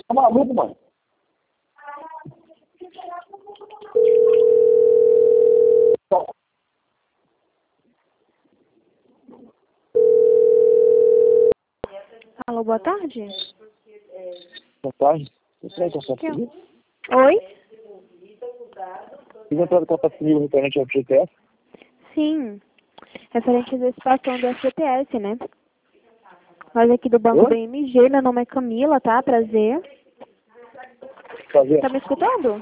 Tá maluco, mano? Alô, boa tarde. Boa tarde. Você vai contar comigo? Oi? Vocês entraram em contato comigo referente ao FGTS? Sim. Referente à antecipação do FGTS, né? Nós aqui do Banco Oi? BMG, meu nome é Camila, tá? Prazer. Prazer. Tá me escutando?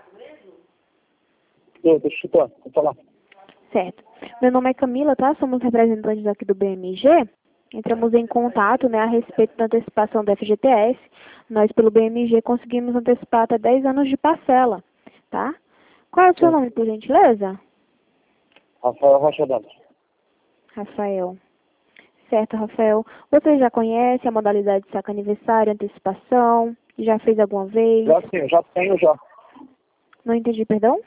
Tô escutando. Vou falar. Certo. Meu nome é Camila, tá? Somos representantes aqui do BMG. Entramos em contato, né, a respeito da antecipação do FGTS. Nós, pelo BMG, conseguimos antecipar até 10 anos de parcela, tá? Qual é o seu Sim. nome, por gentileza? Rafael Rocha Dantas. Rafael. Certo, Rafael. Você já conhece a modalidade de saque aniversário, antecipação? Já fez alguma vez? Já tenho. Não entendi, perdão?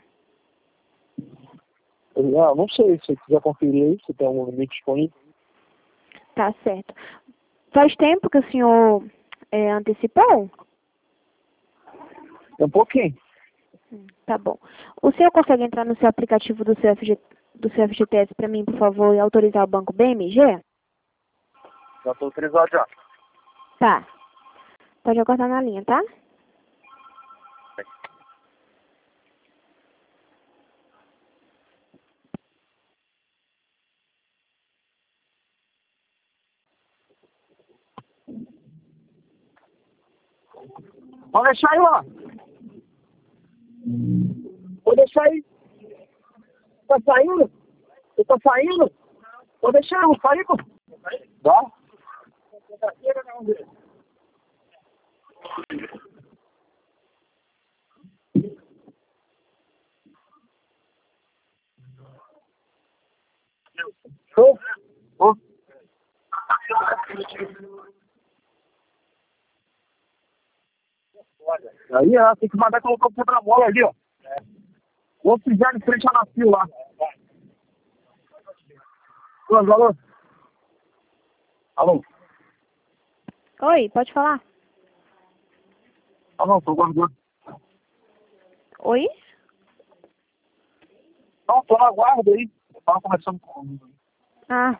Não sei, se você quiser conferir aí, se tem algum limite disponível. Tá certo. Faz tempo que o senhor antecipou? É um pouquinho. Tá bom. O senhor consegue entrar no seu aplicativo do seu FGTS para mim, por favor, e autorizar o banco BMG? Já estou autorizado já. Tá. Pode aguardar na linha, tá? Pode deixar aí, lá. Pode deixar aí. Tá saindo? Você tá saindo? Pode deixar eu sair, pô. Dá? Show? Ó. Aí, tem que mandar colocar o quebra-mola ali, ó. Ou fizer em frente à Nacio lá. Alô? Alô? Oi, pode falar. Alô, tô guardando. Oi? Não, tô na guarda aí. Eu tava conversando com... Ah,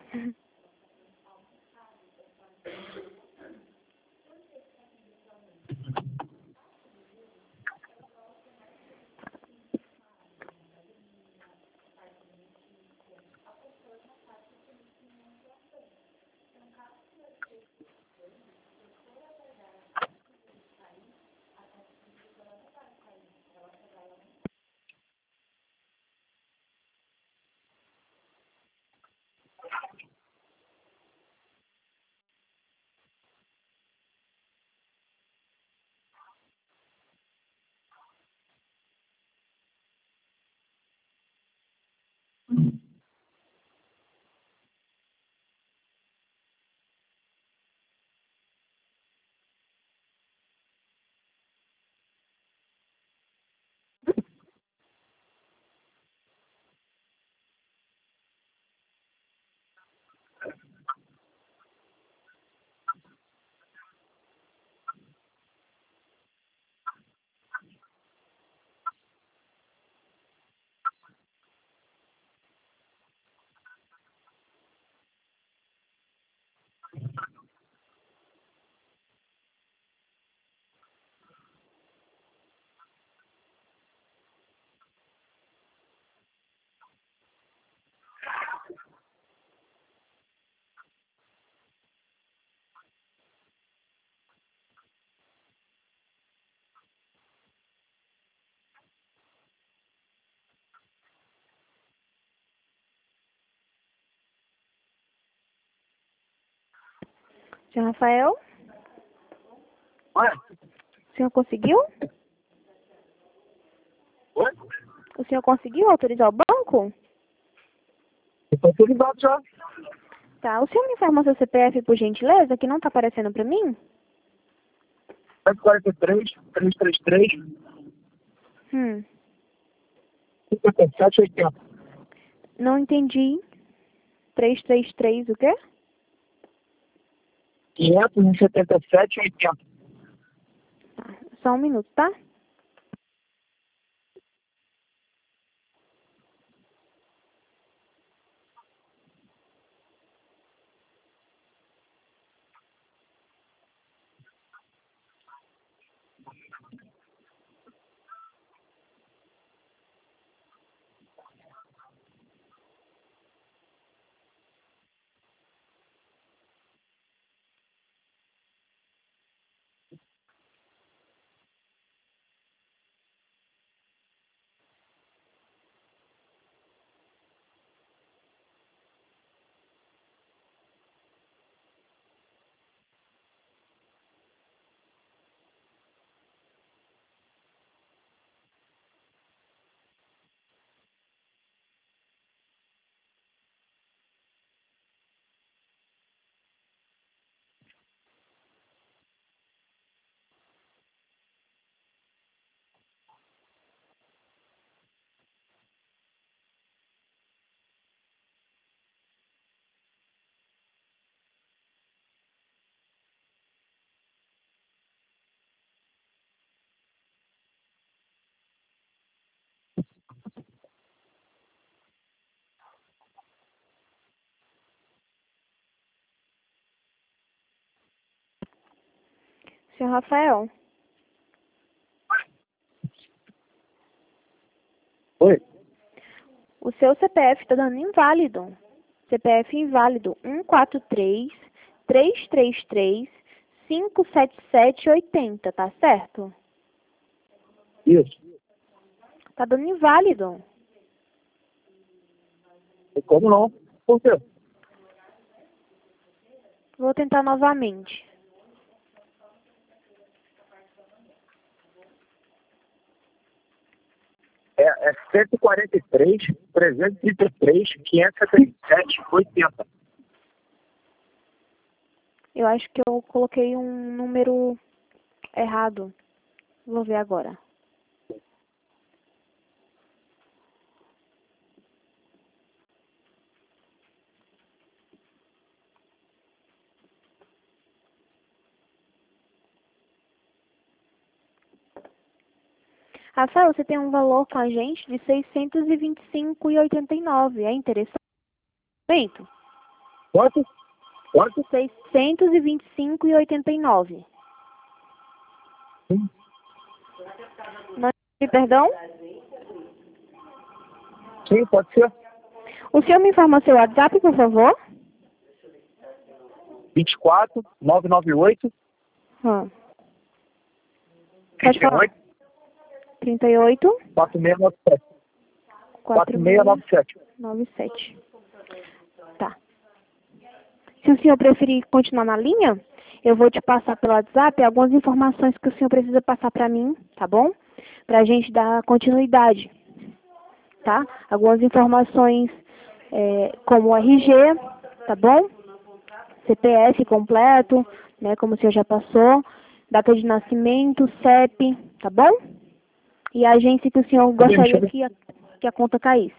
senhor Rafael? Oi? O senhor conseguiu? Oi? O senhor conseguiu autorizar o banco? Eu tô autorizado já. Tá. O senhor me informa seu CPF, por gentileza, que não tá aparecendo pra mim? 143, 333, Hum, 57, 80. não entendi. 333 o quê? 577, 80. Tá. Só um minuto, tá? Senhor Rafael, Oi? o seu CPF está dando inválido. CPF inválido 143-333-57780, tá certo? Isso. Tá dando inválido. E como não? Por quê? Vou tentar novamente. É 143-333-577-80. Eu acho que eu coloquei um número errado. Vou ver agora. Rafael, você tem um valor com a gente de R$ 625,89. É interessante? Quanto? Quanto? R$ 625,89. Sim. Não, perdão? Sim, pode ser. O senhor me informa seu WhatsApp, por favor? 24 998 Pode falar. 28 38 4697. 4697. 4697. Tá. Se o senhor preferir continuar na linha, eu vou te passar pelo WhatsApp algumas informações que o senhor precisa passar para mim, tá bom? Para a gente dar continuidade, tá? Algumas informações como o RG, tá bom? CPF completo, né, como o senhor já passou, data de nascimento, CEP, tá bom? E a agência que o senhor gostaria que a conta caísse.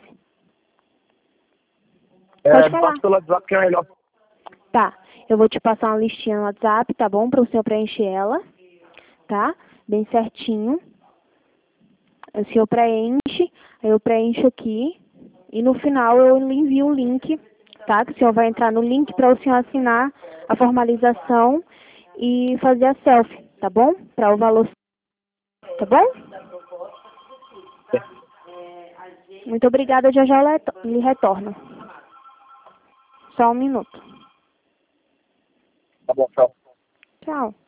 Pode falar. Passa pelo WhatsApp que é melhor. Tá, eu vou te passar uma listinha no WhatsApp, tá bom? Para o senhor preencher ela, tá? Bem certinho. O senhor preenche, aí eu preencho aqui. E no final eu lhe envio o link, tá? Que o senhor vai entrar no link para o senhor assinar a formalização e fazer a selfie, tá bom? Para o valor, tá bom? Muito obrigada, já já eu lhe retorno. Só um minuto. Tá bom, tchau. Tchau.